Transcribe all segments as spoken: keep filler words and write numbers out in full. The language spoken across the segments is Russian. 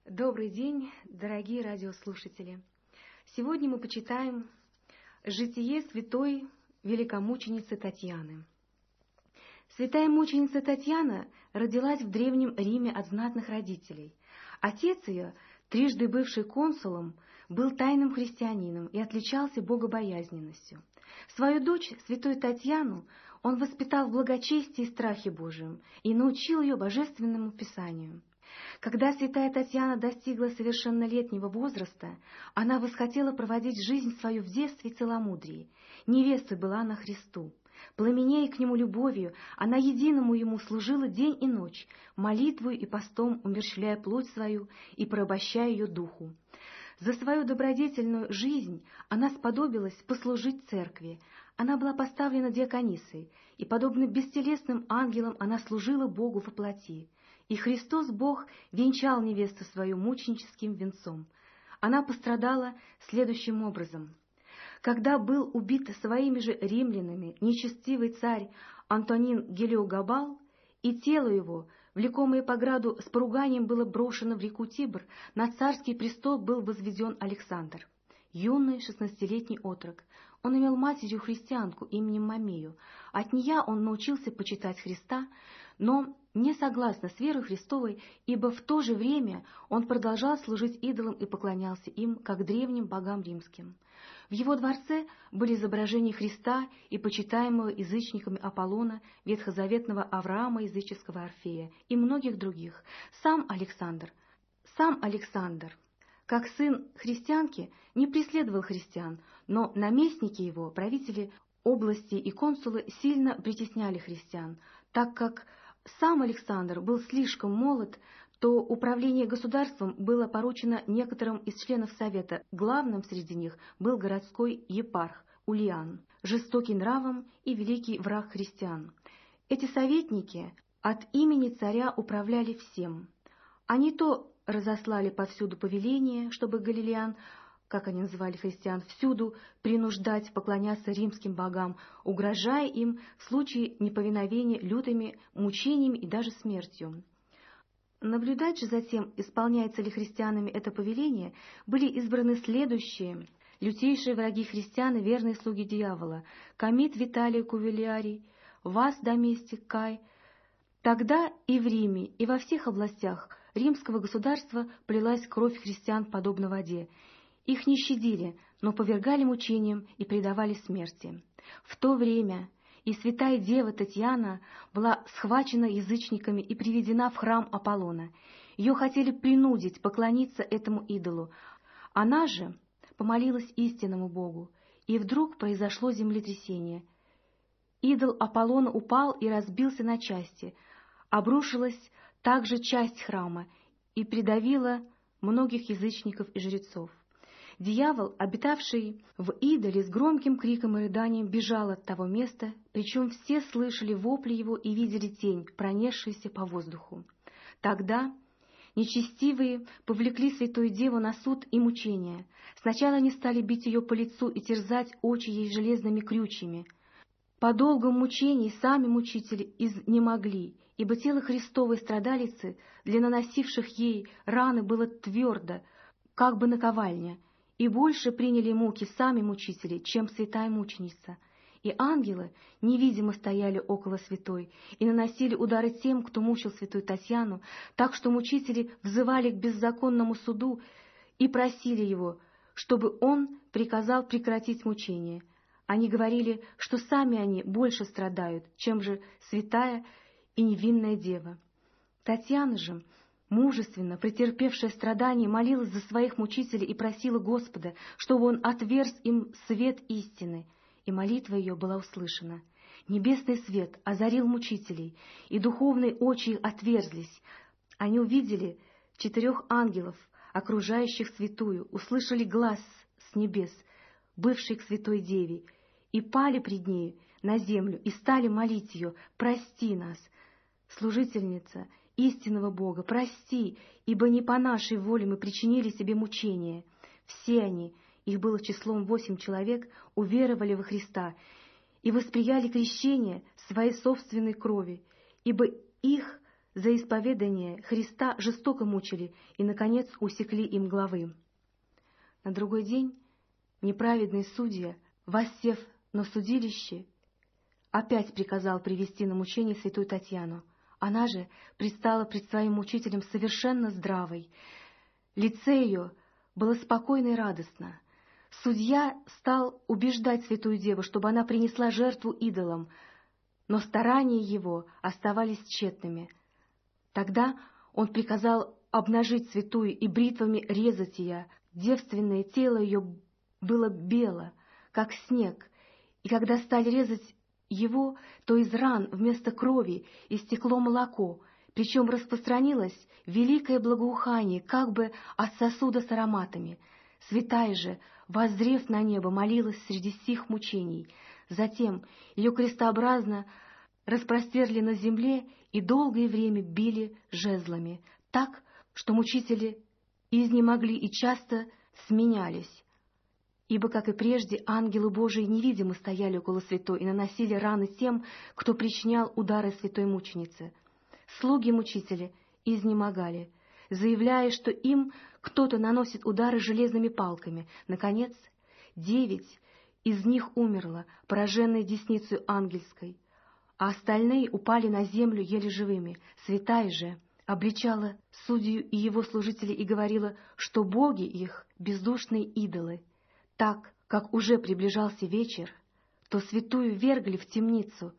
Добрый день, дорогие радиослушатели! Сегодня мы почитаем житие святой великомученицы Татьяны. Святая мученица Татьяна родилась в Древнем Риме от знатных родителей. Отец ее, трижды бывший консулом, был тайным христианином и отличался богобоязненностью. Свою дочь, святую Татьяну, он воспитал в благочестии и страхе Божием и научил ее божественному писанию. Когда святая Татьяна достигла совершеннолетнего возраста, она восхотела проводить жизнь свою в девстве и целомудрии. Невестой была она Христу. Пламенея к Нему любовью, она единому Ему служила день и ночь, молитвою и постом умерщвляя плоть свою и порабощая ее духу. За свою добродетельную жизнь она сподобилась послужить церкви. Она была поставлена диаконисой, и, подобно бестелесным ангелам, она служила Богу во плоти. И Христос Бог венчал невесту свою мученическим венцом. Она пострадала следующим образом. Когда был убит своими же римлянами нечестивый царь Антонин Гелиогабал, и тело его, влекомое по граду с поруганием, было брошено в реку Тибр, на царский престол был возведен Александр. Юный шестнадцатилетний отрок. Он имел матерью христианку именем Мамею. От нее он научился почитать Христа, но не согласно с верой Христовой, ибо в то же время он продолжал служить идолам и поклонялся им, как древним богам римским. В его дворце были изображения Христа и почитаемого язычниками Аполлона, ветхозаветного Авраама, языческого Орфея и многих других. Сам Александр, сам Александр, как сын христианки, не преследовал христиан, но наместники его, правители области и консулы сильно притесняли христиан. Так как сам Александр был слишком молод, то управление государством было поручено некоторым из членов Совета. Главным среди них был городской епарх Улиан, жестокий нравом и великий враг христиан. Эти советники от имени царя управляли всем. Они то разослали повсюду повеления, чтобы галилеян, как они называли христиан, всюду принуждать поклоняться римским богам, угрожая им в случае неповиновения лютыми мучениями и даже смертью. Наблюдать же за тем, исполняется ли христианами это повеление, были избраны следующие лютейшие враги христиан и верные слуги дьявола: Комит Виталий Кувелиарий, Вас Доместик Кай. Тогда и в Риме, и во всех областях римского государства полилась кровь христиан подобно воде. Их не щадили, но повергали мучениям и предавали смерти. В то время и святая дева Татьяна была схвачена язычниками и приведена в храм Аполлона. Ее хотели принудить поклониться этому идолу. Она же помолилась истинному Богу, и вдруг произошло землетрясение. Идол Аполлона упал и разбился на части. Обрушилась также часть храма и придавила многих язычников и жрецов. Дьявол, обитавший в идоле, с громким криком и рыданием бежал от того места, причем все слышали вопли его и видели тень, пронесшуюся по воздуху. Тогда нечестивые повлекли святую деву на суд и мучения. Сначала они стали бить ее по лицу и терзать очи ей железными крючьями. По долгом мучении сами мучители изнемогли, ибо тело Христовой страдалицы для наносивших ей раны было твердо, как бы наковальня, и больше приняли муки сами мучители, чем святая мученица. И ангелы невидимо стояли около святой и наносили удары тем, кто мучил святую Татьяну, так что мучители взывали к беззаконному суду и просили его, чтобы он приказал прекратить мучение. Они говорили, что сами они больше страдают, чем же святая и невинная дева. Татьяна же, мужественно претерпевшая страдания, молилась за своих мучителей и просила Господа, чтобы Он отверз им свет истины, и молитва ее была услышана. Небесный свет озарил мучителей, и духовные очи их отверзлись. Они увидели четырех ангелов, окружающих святую, услышали глас с небес, бывший к святой деве, и пали пред ней на землю и стали молить ее: «Прости нас, служительница истинного Бога, прости, ибо не по нашей воле мы причинили себе мучения». Все они, их было числом восемь человек, уверовали во Христа и восприяли крещение своей собственной крови, ибо их за исповедание Христа жестоко мучили и, наконец, усекли им головы. На другой день неправедный судья, воссев на судилище, опять приказал привести на мучение святую Татьяну. Она же предстала пред своим мучителем совершенно здравой. Лице ее было спокойно и радостно. Судья стал убеждать святую деву, чтобы она принесла жертву идолам, но старания его оставались тщетными. Тогда он приказал обнажить святую и бритвами резать ее. Девственное тело ее было бело, как снег, и когда стали резать его, то из ран вместо крови истекло молоко, причем распространилось великое благоухание, как бы от сосуда с ароматами. Святая же, воззрев на небо, молилась среди сих мучений. Затем ее крестообразно распростерли на земле и долгое время били жезлами, так, что мучители изнемогли и часто сменялись. Ибо, как и прежде, ангелы Божии невидимо стояли около святой и наносили раны тем, кто причинял удары святой мученице. Слуги-мучители изнемогали, заявляя, что им кто-то наносит удары железными палками. Наконец, девять из них умерло, пораженные десницей ангельской, а остальные упали на землю еле живыми. Святая же обличала судью и его служителей и говорила, что боги их — бездушные идолы. Так как уже приближался вечер, то святую ввергли в темницу.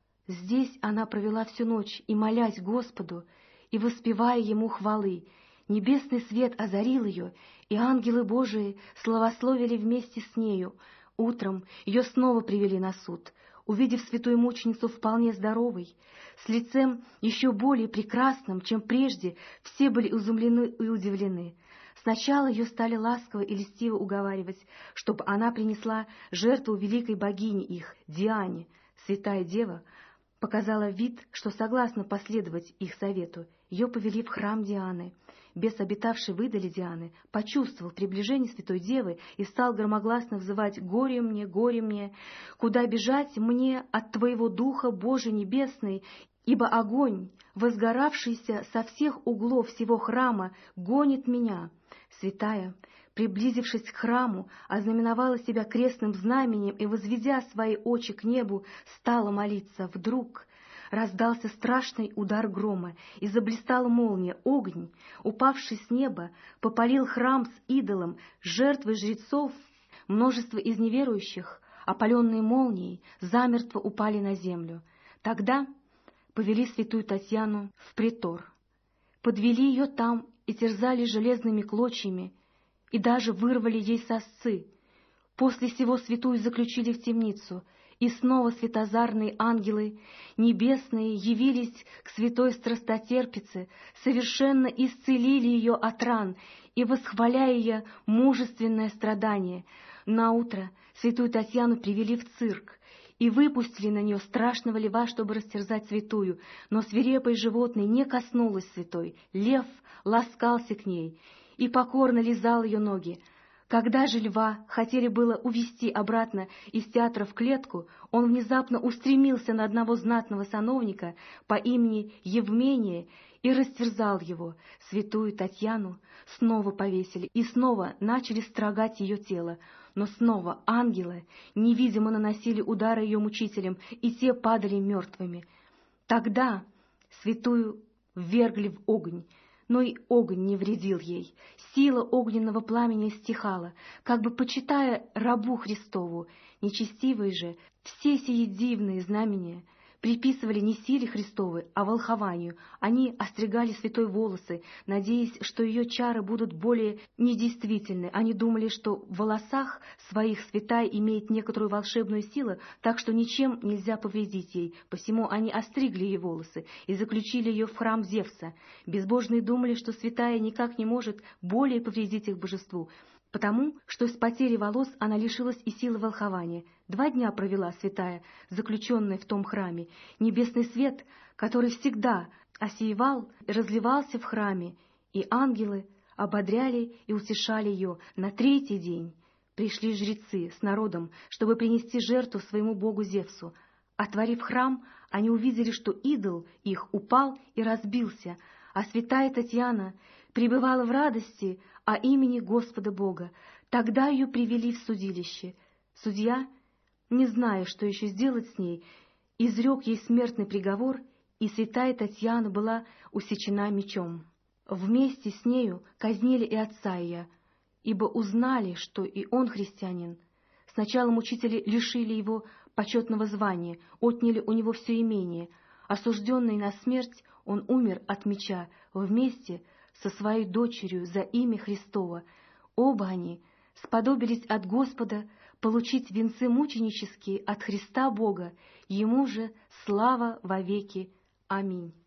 Здесь она провела всю ночь, и, молясь Господу, и воспевая Ему хвалы, небесный свет озарил ее, и ангелы Божии славословили вместе с нею. Утром ее снова привели на суд. Увидев святую мученицу вполне здоровой, с лицем еще более прекрасным, чем прежде, все были изумлены и удивлены. Сначала ее стали ласково и льстиво уговаривать, чтобы она принесла жертву великой богине их, Диане. Святая Дева показала вид, что согласна последовать их совету. Ее повели в храм Дианы. Бес, обитавший в идоле Дианы, почувствовал приближение святой Девы и стал громогласно взывать: «Горе мне, горе мне! Куда бежать мне от Твоего Духа, Боже Небесный? Ибо огонь, возгоравшийся со всех углов всего храма, гонит меня». Святая, приблизившись к храму, ознаменовала себя крестным знаменем и, возведя свои очи к небу, стала молиться. Вдруг раздался страшный удар грома, и заблистала молния. Огонь, упавший с неба, попалил храм с идолом, жертвой жрецов. Множество из неверующих, опаленные молнией, замертво упали на землю. Тогда повели святую Татьяну в притор, подвели ее там и терзали железными клочьями, и даже вырвали ей сосцы. После сего святую заключили в темницу, и снова светозарные ангелы небесные явились к святой страстотерпице, совершенно исцелили ее от ран и восхваляя ее мужественное страдание. Наутро святую Татьяну привели в цирк и выпустили на нее страшного льва, чтобы растерзать святую, но свирепое животное не коснулось святой. Лев ласкался к ней и покорно лизал ее ноги. Когда же льва хотели было увести обратно из театра в клетку, он внезапно устремился на одного знатного сановника по имени Евмения и растерзал его. Святую Татьяну снова повесили и снова начали строгать ее тело, но снова ангелы невидимо наносили удары ее мучителям, и те падали мертвыми. Тогда святую ввергли в огонь, но и огонь не вредил ей. Сила огненного пламени стихала, как бы почитая рабу Христову. Нечестивые же все сии дивные знамения приписывали не силе Христовой, а волхованию. Они остригали святой волосы, надеясь, что ее чары будут более недействительны. Они думали, что в волосах своих святая имеет некоторую волшебную силу, так что ничем нельзя повредить ей. Посему они остригли ей волосы и заключили ее в храм Зевса. Безбожные думали, что святая никак не может более повредить их божеству, потому что с потери волос она лишилась и силы волхования. Два дня провела святая, заключенная в том храме. Небесный свет, который всегда осеивал, разливался в храме, и ангелы ободряли и утешали ее. На третий день пришли жрецы с народом, чтобы принести жертву своему богу Зевсу. Отворив храм, они увидели, что идол их упал и разбился, а святая Татьяна пребывала в радости о имени Господа Бога. Тогда ее привели в судилище. Судья, не зная, что еще сделать с ней, изрек ей смертный приговор, и святая Татьяна была усечена мечом. Вместе с нею казнили и отца ее, ибо узнали, что и он христианин. Сначала мучители лишили его почетного звания, отняли у него все имение. Осужденный на смерть, он умер от меча вместе со своей дочерью за имя Христово. Оба они сподобились от Господа получить венцы мученические от Христа Бога, Ему же слава вовеки. Аминь.